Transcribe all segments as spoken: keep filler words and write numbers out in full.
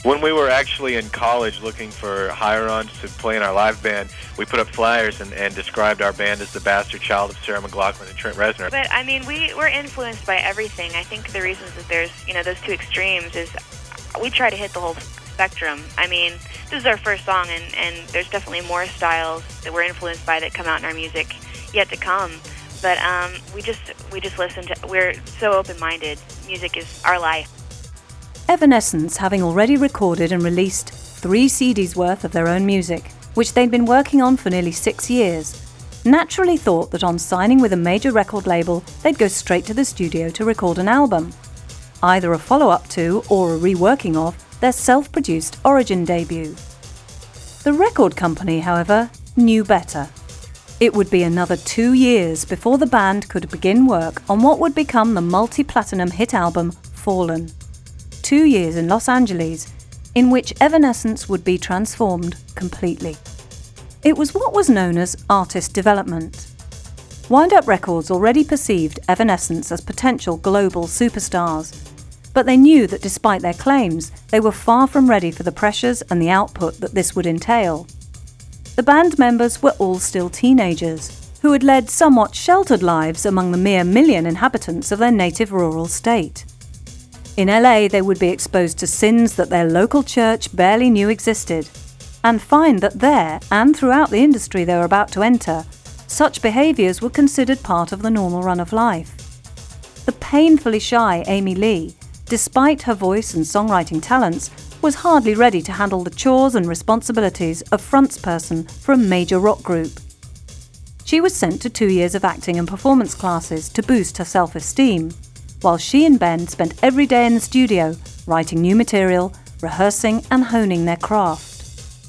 When we were actually in college looking for hire-ons to play in our live band, we put up flyers and, and described our band as the bastard child of Sarah McLachlan and Trent Reznor. But, I mean, we, we're influenced by everything. I think the reasons that there's, you know, those two extremes is we try to hit the whole spectrum. I mean, this is our first song, and, and there's definitely more styles that we're influenced by that come out in our music yet to come. But um, we just we just listen to, we're so open-minded. Music is our life. Evanescence, having already recorded and released three C Ds worth of their own music, which they'd been working on for nearly six years, naturally thought that on signing with a major record label, they'd go straight to the studio to record an album, either a follow-up to or a reworking of their self-produced Origin debut. The record company, however, knew better. It would be another two years before the band could begin work on what would become the multi-platinum hit album Fallen. Two years in Los Angeles, in which Evanescence would be transformed completely. It was what was known as artist development. Wind Up Records already perceived Evanescence as potential global superstars, but they knew that despite their claims, they were far from ready for the pressures and the output that this would entail. The band members were all still teenagers, who had led somewhat sheltered lives among the mere million inhabitants of their native rural state. In L A, they would be exposed to sins that their local church barely knew existed, and find that there, and throughout the industry they were about to enter, such behaviours were considered part of the normal run of life. The painfully shy Amy Lee, despite her voice and songwriting talents, was hardly ready to handle the chores and responsibilities of frontsperson for a major rock group. She was sent to two years of acting and performance classes to boost her self-esteem, while she and Ben spent every day in the studio, writing new material, rehearsing and honing their craft.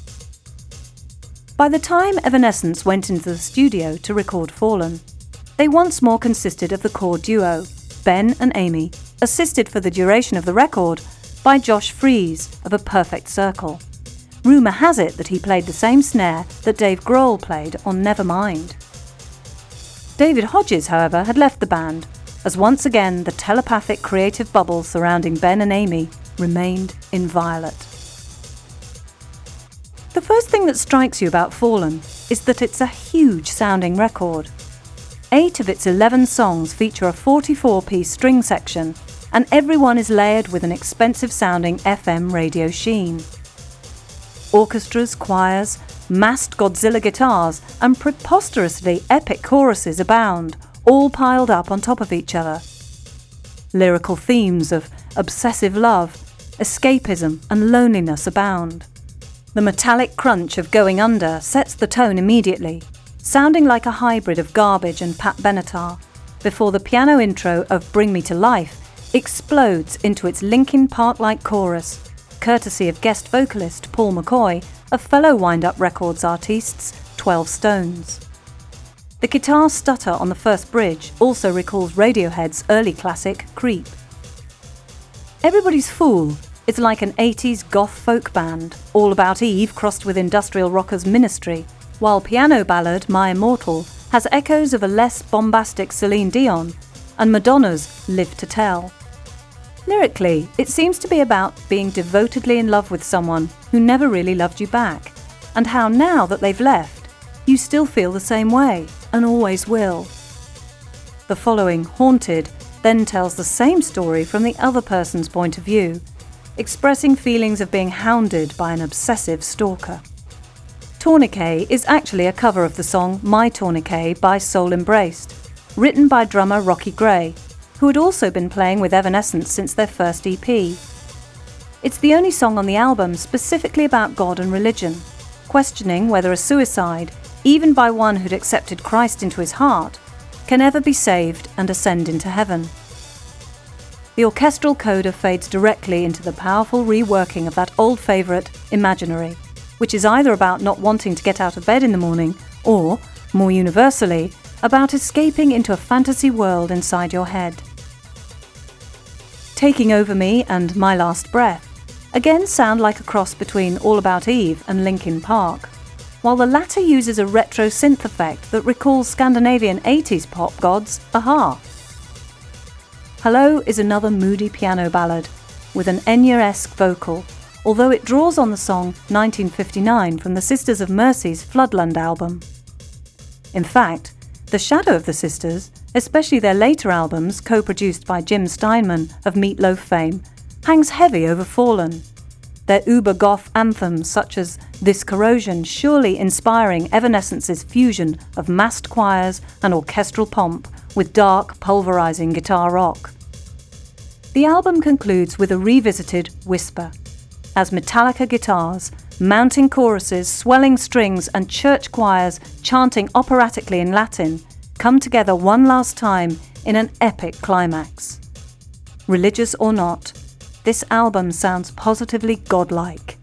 By the time Evanescence went into the studio to record Fallen, they once more consisted of the core duo, Ben and Amy, assisted for the duration of the record by Josh Freese of A Perfect Circle. Rumour has it that he played the same snare that Dave Grohl played on Nevermind. David Hodges, however, had left the band, as once again the telepathic creative bubble surrounding Ben and Amy remained inviolate. The first thing that strikes you about Fallen is that it's a huge sounding record. Eight of its eleven songs feature a forty-four piece string section, and every one is layered with an expensive sounding F M radio sheen. Orchestras, choirs, massed Godzilla guitars, and preposterously epic choruses abound, all piled up on top of each other. Lyrical themes of obsessive love, escapism and loneliness abound. The metallic crunch of Going Under sets the tone immediately, sounding like a hybrid of Garbage and Pat Benatar, before the piano intro of Bring Me to Life explodes into its Linkin Park-like chorus, courtesy of guest vocalist Paul McCoy of fellow Wind Up Records artists twelve Stones. The guitar stutter on the first bridge also recalls Radiohead's early classic Creep. Everybody's Fool is like an eighties goth folk band, All About Eve crossed with industrial rockers Ministry, while piano ballad My Immortal has echoes of a less bombastic Celine Dion and Madonna's Live to Tell. Lyrically, it seems to be about being devotedly in love with someone who never really loved you back, and how now that they've left, you still feel the same way, and always will. The following, Haunted, then tells the same story from the other person's point of view, expressing feelings of being hounded by an obsessive stalker. Tourniquet is actually a cover of the song My Tourniquet by Soul Embraced, written by drummer Rocky Gray, who had also been playing with Evanescence since their first E P. It's the only song on the album specifically about God and religion, questioning whether a suicide, even by one who'd accepted Christ into his heart, can ever be saved and ascend into heaven. The orchestral coda fades directly into the powerful reworking of that old favourite, Imaginary, which is either about not wanting to get out of bed in the morning, or, more universally, about escaping into a fantasy world inside your head. Taking Over Me and My Last Breath again sound like a cross between All About Eve and Linkin Park, while the latter uses a retro synth effect that recalls Scandinavian eighties pop gods a-ha. Hello is another moody piano ballad with an Enya-esque vocal, although it draws on the song nineteen fifty-nine from the Sisters of Mercy's Floodland album. In fact, the shadow of the Sisters, especially their later albums co-produced by Jim Steinman of Meat Loaf fame, hangs heavy over Fallen. Their uber-goth anthems such as This Corrosion surely inspiring Evanescence's fusion of massed choirs and orchestral pomp with dark, pulverizing guitar rock. The album concludes with a revisited Whisper, as Metallica guitars, mounting choruses, swelling strings and church choirs chanting operatically in Latin come together one last time in an epic climax. Religious or not, this album sounds positively godlike.